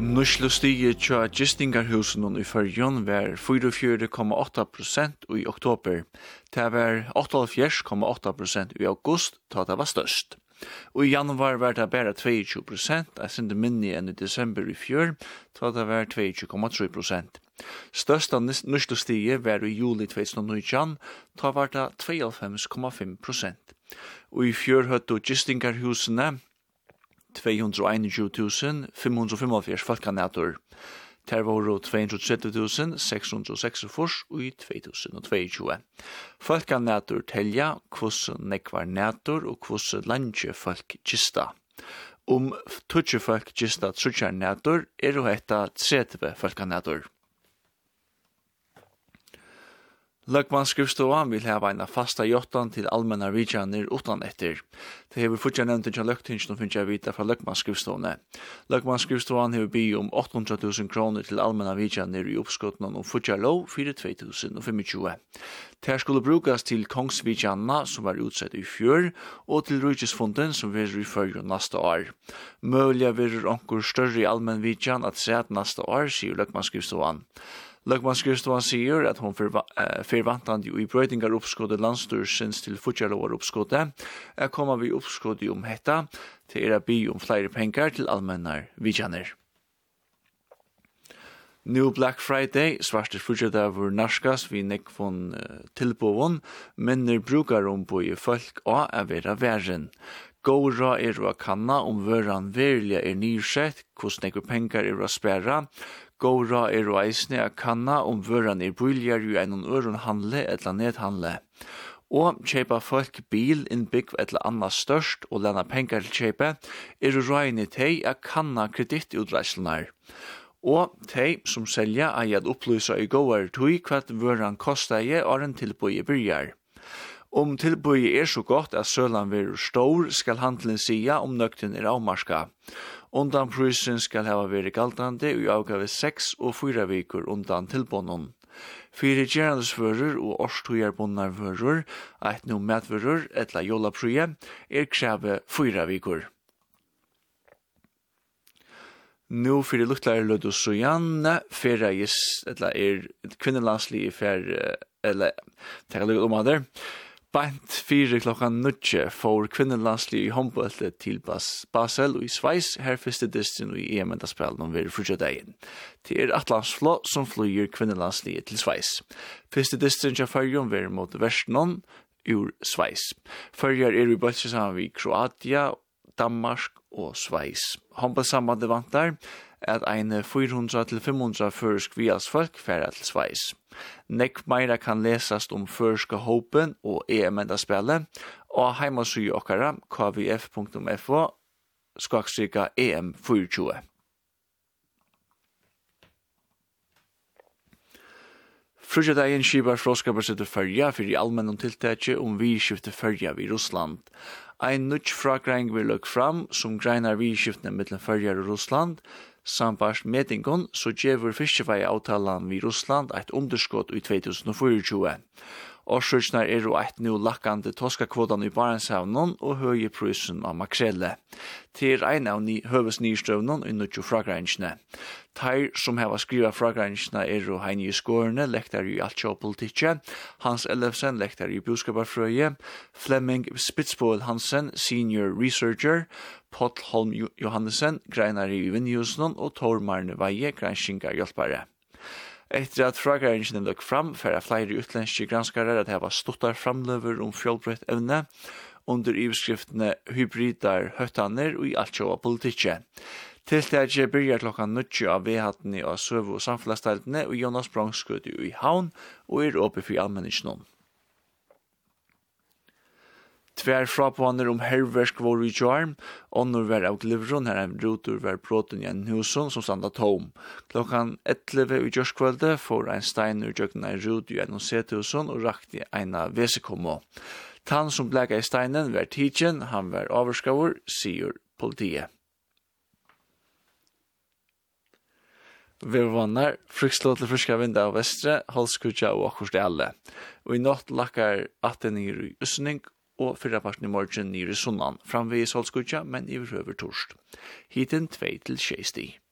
Nuslustiget tja gistingarhusen i Førjun var 44,8% i oktober. Det var 88,8% i august, da det var størst. Og i januar var det bare 22%, jeg sendte minni enn i desember i fjør, da det var 22,3%. Størsta nuslustiget var i juli 2019, da var det 92,5%. Og i fjør høtto gistingarhusene 221.545 folkanetur. Der var 230.646 i 2022. Folkanetur telja hvordan nekvar netur og hvordan landje folk gista. Tutsi folk gista trutjar netur jo hetta 30 folkanetur. Løgmannsskrivstovan vil hava en fasta jottan til allmenna vidjaner utan etter. Det hever fortsatt nevnt til løgtingsen og finnes jeg vita fra løgmannsskrivstovene. Løgmannsskrivstovan hever by om 800.000 kroner til allmenna vidjaner i oppskottene og fortsatt lov 2025. Det skulle brukas til kongsvidjanna som var utsett i fjør, og til rujtisfonden som var i førre neste år. Mølja vil onkur større allmenn vidjan at sett neste år, sier løgmannsskrivstovan. Løgmannsskrivstovan sier at hun forvantande i brøydingar oppskåde landstyrsens til futjarlovar oppskåde, kommer vi oppskåde om hetta, til by om flere pengar til allmennar vidjaner. Nu Black Friday, svarte futjardavar narskas vi nekvån tilbåen, menner brukar boi folk og vera verren. Gåra å kanna om vøran verlig nyrsett, hvordan nekvar pengar å sperra, Gåra å eisne a kanna om vøran byljar i en øron handle eller nedhandle. Og kjeipa folk bil innbygg eller anna størst og lena pengar til kjeipa røyne tei a kanna kredittutreislenar. Og tei som selja eier opplysa i gåar tui hva vøran kostar og en tilbøy byrjar. Om tilbøy så godt at sølan verur stor, skal handelen sia om nøkten avmarska. Undan prysen skal hava vært galtande i avgave 6 og 4 vikur undan tilbånden. 4 gerandesfører og årstøyarbundnar vørur, eit no matvørur etla jolaprye, kreve 4 vikur. Nå fyrir luktlærer lødus og janne, fereis, etla kvinnelandslig eller takk litt om det. Bant 4 klokkan 9 for kvinnelandslig i håndbølte til Basel og i Sveis, her første distin og i EM-endaspillen om vi frutjadegin. Det Atlantsflå som flyr kvinnelandslig til Sveis. Første distin til Førjun vil mot Vestnon ur Sveis. Førjar i bøtse sammen vi Kroatia, Danmark og Sveis. Håndbøltsambandet vantar at ein 400-500 førsk vialsfolk færa til Sveis. Nekk meira kan lesast om førska hopen og EM-endaspillet og heimasøy okkara kvf.fo/EM24. Frutjadegin skibar fråskaparsettur Førja fyrir allmennom tiltæki om vidskifte Førja vid Russland. Ein nutj frakring vil løk fram som greinar vidskiftene mellom Førja og Russland. Sambars medingon så gjevur fiskevei-avtalan vid Russland eit underskott i 2024. Årsøknar eit nu lakkande toskakvodan i Barentshavnon og høye prysen av makrelle. Til ein av høvesnyrstøvnon i nutjo fragrensjene. Teir som heva skriva fragrensjene Heini i Skårene, lektar i Altjåpolitikje, Hans Ellefsen, lektar i Boskaparfrøye, Flemming Spitzboel Hansen, senior researcher, Pott Holm Johannesen, greinar i Vinnjusnon og Tor Marne Veie, grenskingar hjelpare. Etter at fragrensjene løk fram, færa flere utlenske granskarar at heva stuttar framløver om fjolbrøtt evne, under iveskriftene hybridar høttaner og i Altjåpolitikje. Tiltækje byrjar klokkan 9 av vehattene av Søvo og samfunnsdeltene og Jonas Brongskutt i Havn og oppe for allmenningsnån. Tvær frapåner om herversk var i Jarm, ånder var av glivron, her en rutor var bråten i en husen som standa tom. Klokkan 11 i Gjørskvölde får ein stein ur jøkken en rut i en setehusen og rakti eina vesekommo. Tann som blega i steinen var tidjen, han var overskavur, sier politiet. Vevvannar, frykslå til friska vinda av vestre, halskutja og akkursdelle. Og i natt lakkar 18 i Øsning, og fyrraparten i morgen nere i Sunnan, framvegis halskutja, men i røver torst. Hiten 2 til 6.